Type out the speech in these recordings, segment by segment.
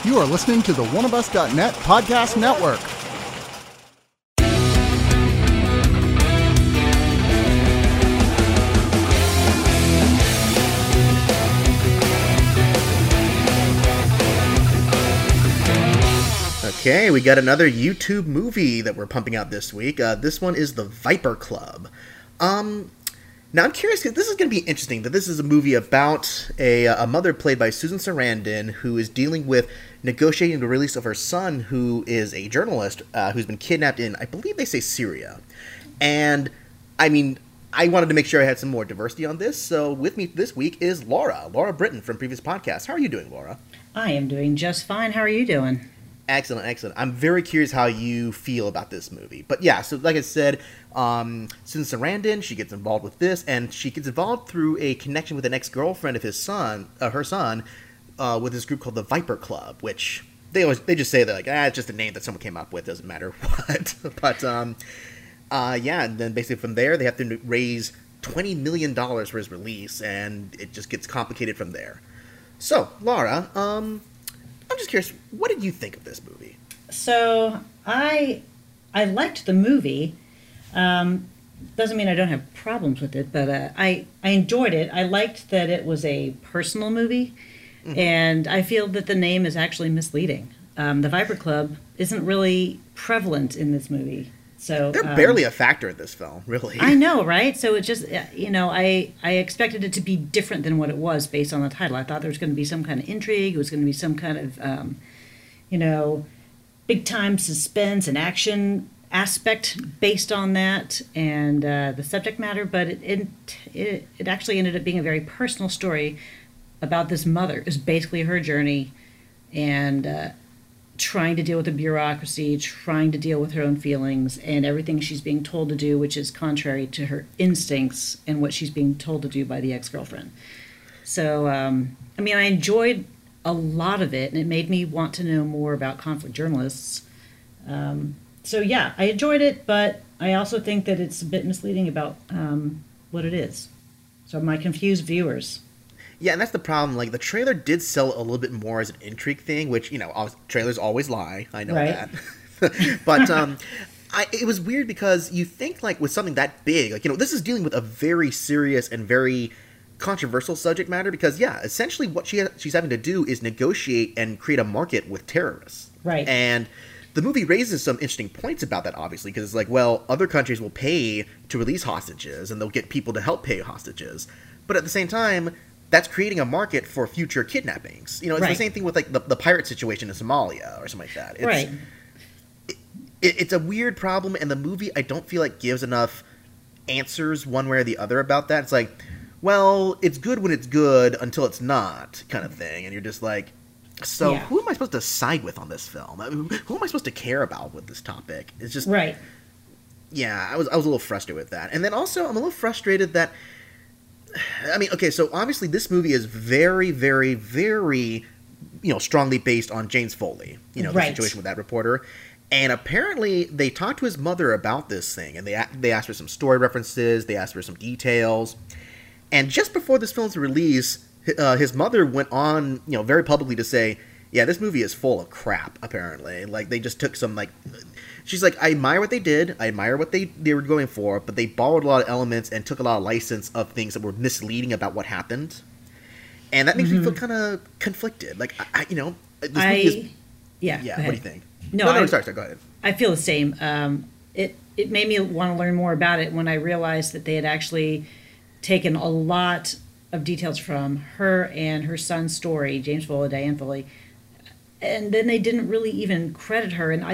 You are listening to the oneofus.net podcast network. Okay, we got another YouTube movie that we're pumping out this week. This one is The Viper Club. Now I'm curious, because this is going to be interesting, that this is a movie about a mother played by Susan Sarandon who is dealing with negotiating the release of her son, who is a journalist who's been kidnapped in, I believe they say, Syria. And, I mean, I wanted to make sure I had some more diversity on this, so with me this week is Laura Britton from previous podcasts. How are you doing, Laura? I am doing just fine. How are you doing? Excellent. I'm very curious how you feel about this movie. But yeah, so like I said, Susan Sarandon, she gets involved with this, and she gets involved through a connection with an ex-girlfriend of her son, with this group called the Viper Club, which they just say that, like, it's just a name that someone came up with, doesn't matter what. But yeah, and then basically from there, they have to raise $20 million for his release, and it just gets complicated from there. So, Laura, I'm just curious, what did you think of this movie? So, I liked the movie. Doesn't mean I don't have problems with it, but I enjoyed it. I liked that it was a personal movie, and I feel that the name is actually misleading. The Viper Club isn't really prevalent in this movie. So they're barely a factor in this film, really. I know, right? So it just, I expected it to be different than what it was based on the title. I thought there was going to be some kind of intrigue. It was going to be some kind of, big-time suspense and action aspect based on that and the subject matter. But it actually ended up being a very personal story about this mother. It was basically her journey and trying to deal with the bureaucracy, trying to deal with her own feelings and everything she's being told to do, which is contrary to her instincts and what she's being told to do by the ex-girlfriend. So, I enjoyed a lot of it, and it made me want to know more about conflict journalists. So, yeah, I enjoyed it, but I also think that it's a bit misleading about what it is. So, my confused viewers. Yeah, and that's the problem. Like, the trailer did sell a little bit more as an intrigue thing, which, trailers always lie. I know right. that. But it was weird because you think, like, with something that big, like, this is dealing with a very serious and very controversial subject matter because, yeah, essentially what she's having to do is negotiate and create a market with terrorists. Right. And the movie raises some interesting points about that, obviously, because it's like, well, other countries will pay to release hostages, and they'll get people to help pay hostages. But at the same time, that's creating a market for future kidnappings. It's right. The same thing with, like, the pirate situation in Somalia or something like that. Right. It's a weird problem, and the movie, I don't feel like, gives enough answers one way or the other about that. It's like, well, it's good when it's good until it's not, kind of thing. And you're just like, so yeah. Who am I supposed to side with on this film? Who am I supposed to care about with this topic? It's just... Right. Yeah, I was a little frustrated with that. And then also, I'm a little frustrated that... okay, so obviously this movie is very, very, very, strongly based on James Foley, the right. situation with that reporter. And apparently they talked to his mother about this thing, and they asked for some story references, they asked for some details. And just before this film's release, his mother went on, very publicly to say, yeah, this movie is full of crap, apparently. Like, they just took some, like... She's like, I admire what they did. I admire what they were going for, but they borrowed a lot of elements and took a lot of license of things that were misleading about what happened. And that makes me feel kind of conflicted. Like, this movie is... Yeah, what do you think? No, sorry, go ahead. I feel the same. It made me want to learn more about it when I realized that they had actually taken a lot of details from her and her son's story, James Foley, Diane Foley, and then they didn't really even credit her. And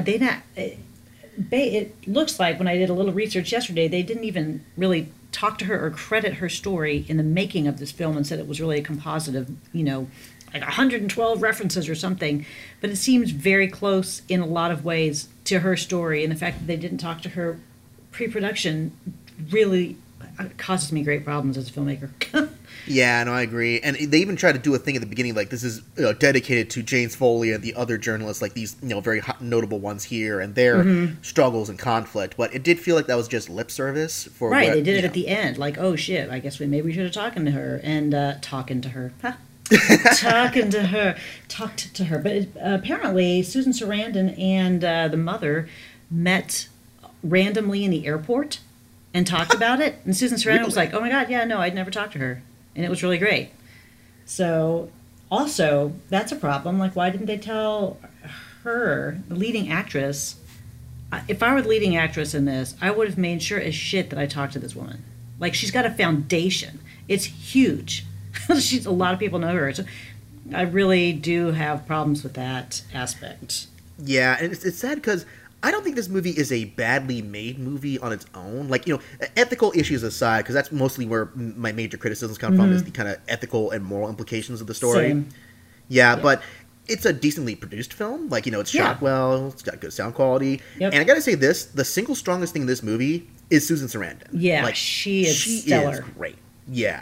it looks like when I did a little research yesterday, they didn't even really talk to her or credit her story in the making of this film and said it was really a composite of, like 112 references or something. But it seems very close in a lot of ways to her story. And the fact that they didn't talk to her pre-production really causes me great problems as a filmmaker. Yeah, no, I agree. And they even tried to do a thing at the beginning, like, this is dedicated to James Foley and the other journalists, like these, very notable ones here, and their struggles and conflict. But it did feel like that was just lip service for right, they did it at the end. Like, oh, shit, I guess maybe we should have talking to her. And talking to her. Huh. talked to her. But apparently, Susan Sarandon and the mother met randomly in the airport and talked about it. And Susan Sarandon was like, "Oh my God, yeah, no, I'd never talked to her," and it was really great. So, also, that's a problem. Like, why didn't they tell her, the leading actress? If I were the leading actress in this, I would have made sure as shit that I talked to this woman. Like, she's got a foundation. It's huge. A lot of people know her. So I really do have problems with that aspect. Yeah, and it's sad because I don't think this movie is a badly made movie on its own. Like, ethical issues aside, because that's mostly where my major criticisms come from, is the kind of ethical and moral implications of the story. Same. Yeah, but it's a decently produced film. Like, it's shot well, it's got good sound quality. Yep. And I gotta say this, the single strongest thing in this movie is Susan Sarandon. Yeah, like, she is stellar. Is great. Yeah.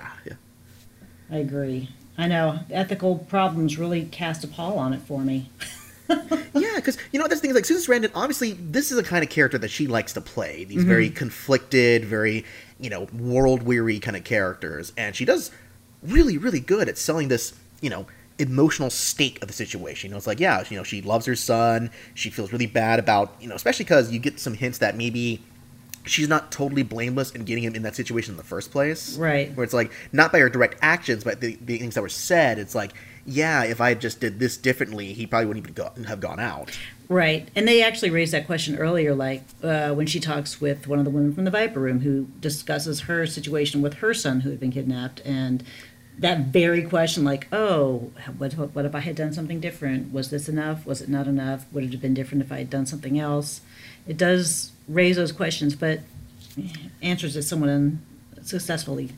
I agree. I know. Ethical problems really cast a pall on it for me. Yeah, because, that's the thing is, like, Susan Sarandon, obviously, this is a kind of character that she likes to play. These very conflicted, very, world-weary kind of characters. And she does really, really good at selling this, emotional stake of the situation. It's like, she loves her son. She feels really bad about, especially because you get some hints that maybe she's not totally blameless in getting him in that situation in the first place. Right. Where it's like, not by her direct actions, but the things that were said. It's like, yeah, if I just did this differently, he probably wouldn't even have gone out. Right. And they actually raised that question earlier, like when she talks with one of the women from the Viper Room who discusses her situation with her son who had been kidnapped. And that very question, like, oh, what if I had done something different? Was this enough? Was it not enough? Would it have been different if I had done something else? It does raise those questions, but answers it somewhat unsuccessfully.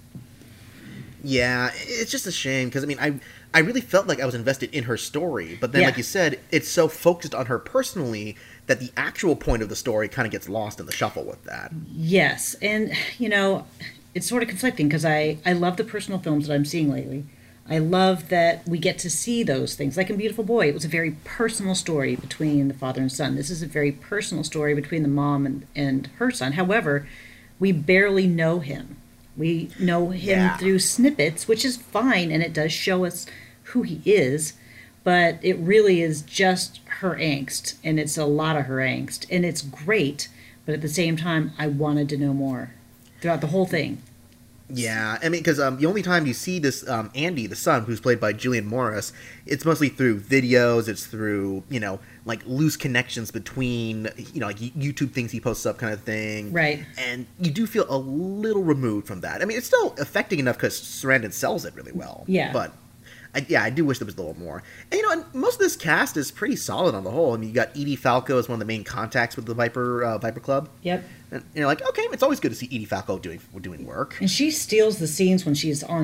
Yeah, it's just a shame because, I really felt like I was invested in her story, but then, like you said, it's so focused on her personally that the actual point of the story kind of gets lost in the shuffle with that. Yes, and, it's sort of conflicting because I love the personal films that I'm seeing lately. I love that we get to see those things. Like in Beautiful Boy, it was a very personal story between the father and son. This is a very personal story between the mom and her son. However, we barely know him. We know him through snippets, which is fine, and it does show us who he is, but it really is just her angst, and it's a lot of her angst, and it's great, but at the same time, I wanted to know more throughout the whole thing. Yeah, because the only time you see this Andy, the son, who's played by Julian Morris, it's mostly through videos, it's through, like loose connections between, like YouTube things he posts up kind of thing. Right. And you do feel a little removed from that. It's still affecting enough because Sarandon sells it really well. Yeah. But, I do wish there was a little more. And, and most of this cast is pretty solid on the whole. You got Edie Falco as one of the main contacts with the Viper Club. Yep. And you're like, okay, it's always good to see Edie Falco doing work. And she steals the scenes when she's on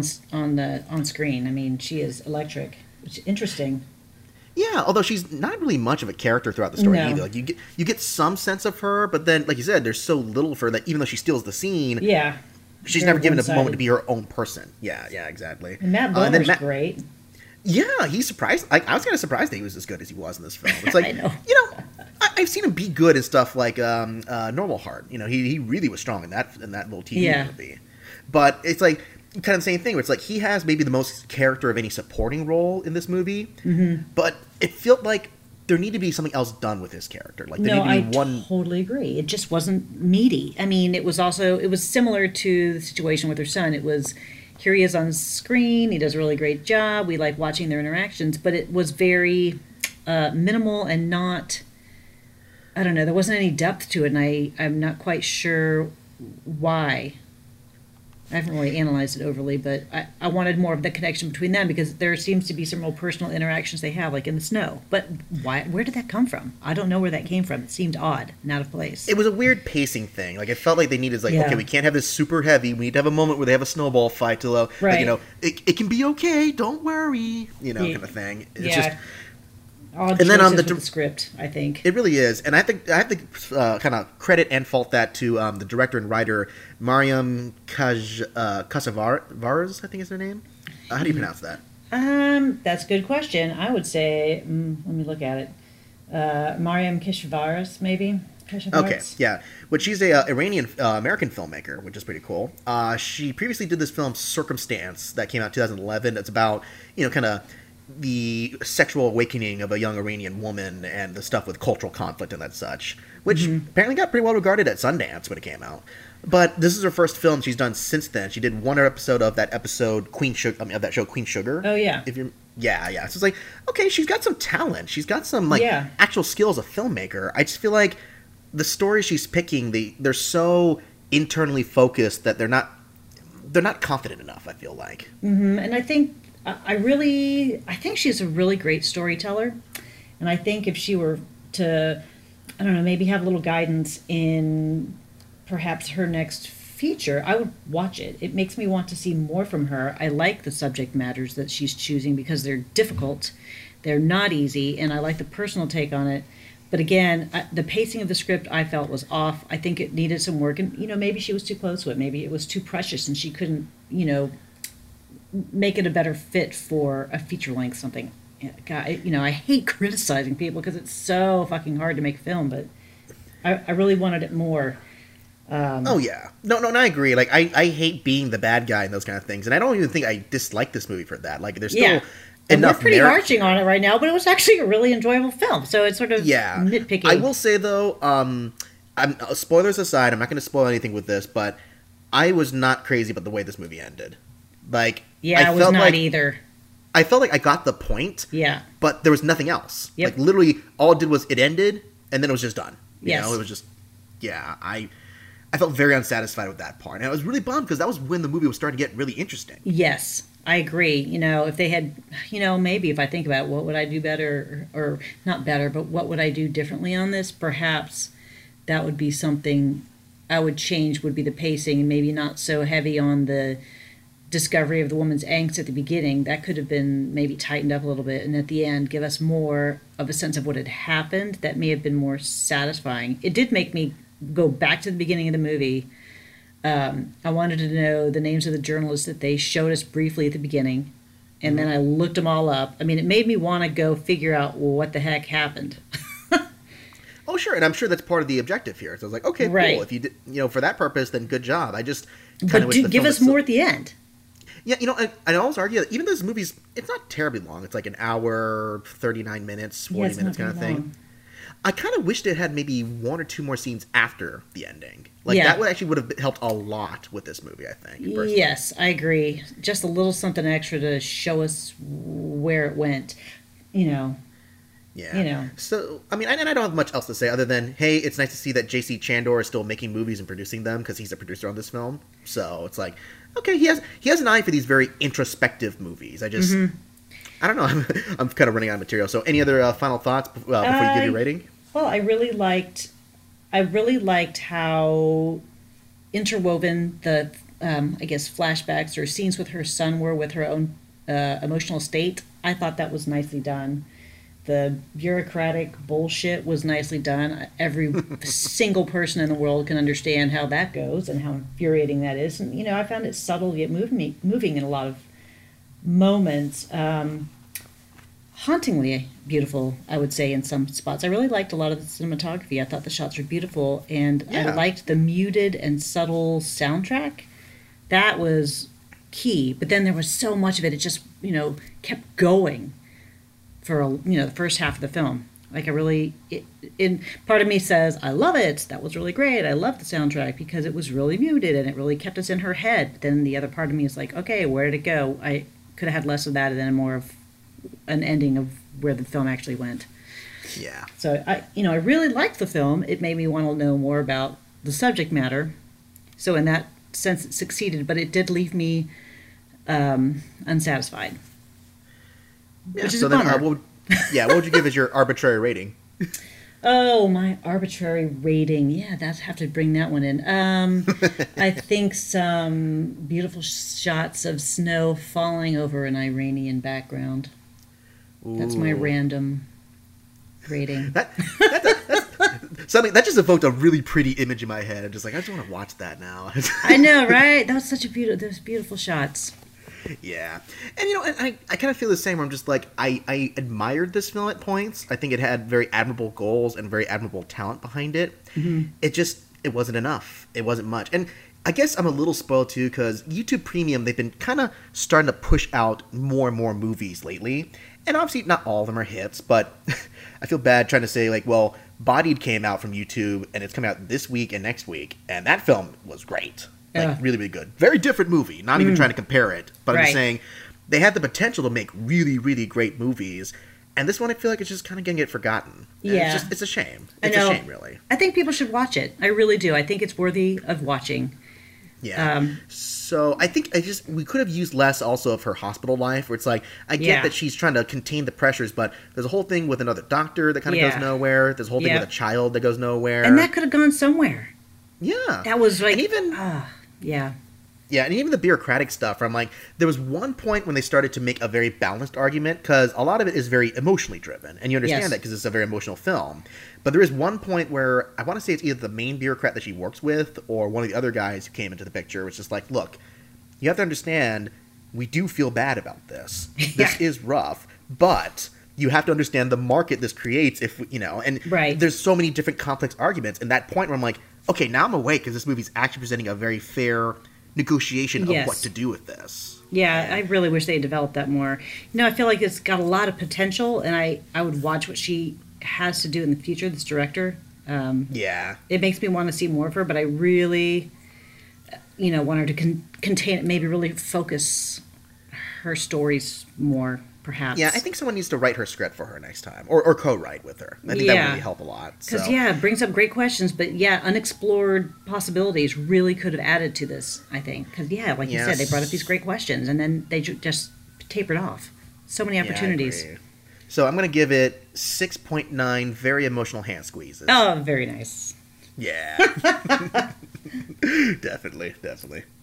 screen. She is electric, which is interesting. Yeah, although she's not really much of a character throughout the story either. Like you get some sense of her, but then, like you said, there's so little of her that even though she steals the scene, she's never given a moment to be her own person. Yeah, exactly. And Matt Bomer's great. Yeah, he's surprised. I was kind of surprised that he was as good as he was in this film. It's like, I know. I've seen him be good in stuff like Normal Heart. He really was strong in that little TV movie. But it's like kind of the same thing where it's like he has maybe the most character of any supporting role in this movie, but it felt like there needed to be something else done with his character. Like there needed to be one. Totally agree. It just wasn't meaty. It was similar to the situation with her son. It was, here he is on screen. He does a really great job. We like watching their interactions, but it was very minimal and not, I don't know, there wasn't any depth to it, and I'm not quite sure why. I haven't really analyzed it overly, but I wanted more of the connection between them because there seems to be some real personal interactions they have, like in the snow. But where did that come from? I don't know where that came from. It seemed odd and out of place. It was a weird pacing thing. Like, it felt like they needed, okay, we can't have this super heavy. We need to have a moment where they have a snowball fight to, right. It can be okay. Don't worry, kind of thing. It's just... Odd and then on the script, I think it really is, and I have to kind of credit and fault that to the director and writer Mariam Kasavaras, I think is her name. How do you pronounce that? That's a good question. I would say, let me look at it. Mariam Kasavaras, maybe. Passion Okay, Arts. yeah. But she's a Iranian American filmmaker, which is pretty cool. She previously did this film Circumstance that came out in 2011. It's about kind of the sexual awakening of a young Iranian woman and the stuff with cultural conflict and that such, which apparently got pretty well regarded at Sundance when it came out. But this is her first film she's done since then. She did one episode of that episode of that show Queen Sugar. Oh yeah. Yeah. So it's like, okay, she's got some talent. She's got some Yeah. actual skills as a filmmaker. I just feel like the stories she's picking, they're so internally focused that they're not confident enough, I feel like. And I think I think she's a really great storyteller, and I think if she were to, I don't know, maybe have a little guidance in perhaps her next feature, I would watch it. It makes me want to see more from her. I like the subject matters that she's choosing because they're difficult, they're not easy, and I like the personal take on it. But again, the pacing of the script I felt was off. I think it needed some work, and maybe she was too close to it. Maybe it was too precious, and she couldn't, make it a better fit for a feature length something. God, I hate criticizing people because it's so fucking hard to make a film, but I really wanted it more. Oh yeah, no, I agree. Like I hate being the bad guy in those kind of things, and I don't even think I dislike this movie for that. Like there's still and enough. We're pretty marching on it right now, but it was actually a really enjoyable film. So it's sort of nitpicking. I will say though, spoilers aside, I'm not going to spoil anything with this, but I was not crazy about the way this movie ended. Like, I was not either. I felt like I got the point. Yeah. But there was nothing else. Yep. Like literally, all it did was it ended, and then it was just done. Yes. It was just, I felt very unsatisfied with that part, and I was really bummed because that was when the movie was starting to get really interesting. Yes, I agree. If they had, maybe if I think about it, what would I do better, or not better, but what would I do differently on this? Perhaps that would be something I would change. Would be the pacing, and maybe not so heavy on the discovery of the woman's angst at the beginning. That could have been maybe tightened up a little bit, and at the end give us more of a sense of what had happened. That may have been more satisfying. It did make me go back to the beginning of the movie. I wanted to know the names of the journalists that they showed us briefly at the beginning, and then I looked them all up. I mean, it made me want to go figure out what the heck happened. Oh, sure, and I'm sure that's part of the objective here. So I was like, okay, right. Cool. If you did, for that purpose, then good job. I just kind of wish the give film us more at the end. Yeah, I always argue that even though this movie's, it's not terribly long. It's like an hour, 39 minutes, 40 minutes kind of thing. Long. I kind of wished it had maybe one or two more scenes after the ending. Like, that would have helped a lot with this movie, I think. Personally. Yes, I agree. Just a little something extra to show us where it went, Yeah. So, I mean, and I don't have much else to say other than, hey, it's nice to see that J.C. Chandor is still making movies and producing them because he's a producer on this film. So it's like, okay, he has an eye for these very introspective movies. I just, I don't know. I'm kind of running out of material. So any other final thoughts before you give your rating? Well, I really liked how interwoven the, I guess, flashbacks or scenes with her son were with her own emotional state. I thought that was nicely done. The bureaucratic bullshit was nicely done. Every single person in the world can understand how that goes and how infuriating that is. And, I found it subtle yet moving in a lot of moments. Hauntingly beautiful, I would say, in some spots. I really liked a lot of the cinematography. I thought the shots were beautiful. And I liked the muted and subtle soundtrack. That was key. But then there was so much of it. It just, kept going for the first half of the film. Like part of me says I love it, that was really great, I love the soundtrack because it was really muted and it really kept us in her head. But then the other part of me is like, okay, where did it go? I could have had less of that and then more of an ending of where the film actually went. Yeah. So I really liked the film. It made me want to know more about the subject matter. So in that sense it succeeded, but it did leave me unsatisfied. Yeah, so then, what would you give as your arbitrary rating? Oh, my arbitrary rating. Yeah, that's have to bring that one in. I think some beautiful shots of snow falling over an Iranian background. Ooh. That's my random rating. Something that just evoked a really pretty image in my head. I'm just like, I just want to watch that now. I know, right? That was such those beautiful shots. Yeah. And, and I kind of feel the same where I'm just like, I admired this film at points. I think it had very admirable goals and very admirable talent behind it. Mm-hmm. It wasn't enough. It wasn't much. And I guess I'm a little spoiled too because YouTube Premium, they've been kind of starting to push out more and more movies lately. And obviously not all of them are hits, but I feel bad trying to say like, well, Bodied came out from YouTube and it's coming out this week and next week. And that film was great. Like, really, really good. Very different movie. Not even trying to compare it. But I'm just saying, they had the potential to make really, really great movies. And this one, I feel like it's just kind of going to get forgotten. And Yeah. it's a shame. It's a shame, really. I think people should watch it. I really do. I think it's worthy of watching. Yeah. So I think we could have used less also of her hospital life, where it's like, I get that she's trying to contain the pressures, but there's a whole thing with another doctor that kind of goes nowhere. There's a whole thing with a child that goes nowhere. And that could have gone somewhere. Yeah. That was like, and even, yeah. Yeah, and even the bureaucratic stuff, where I'm like, there was one point when they started to make a very balanced argument, because a lot of it is very emotionally driven, and you understand that because it's a very emotional film. But there is one point where, I want to say it's either the main bureaucrat that she works with, or one of the other guys who came into the picture, was just like, look, you have to understand, we do feel bad about this. This is rough, but you have to understand the market this creates, if and there's so many different complex arguments, and that point where I'm like, okay, now I'm awake, because this movie's actually presenting a very fair negotiation of what to do with this. Yeah, I really wish they developed that more. I feel like it's got a lot of potential, and I would watch what she has to do in the future, this director. It makes me want to see more of her, but I really, want her to contain it, maybe really focus her stories more, perhaps. Yeah, I think someone needs to write her script for her next time, or co-write with her. I think that would really help a lot. Because, it brings up great questions, but, unexplored possibilities really could have added to this, I think. Because, like you said, they brought up these great questions, and then they just tapered off. So many opportunities. Yeah, I agree. So I'm going to give it 6.9 very emotional hand squeezes. Oh, very nice. Yeah. Definitely.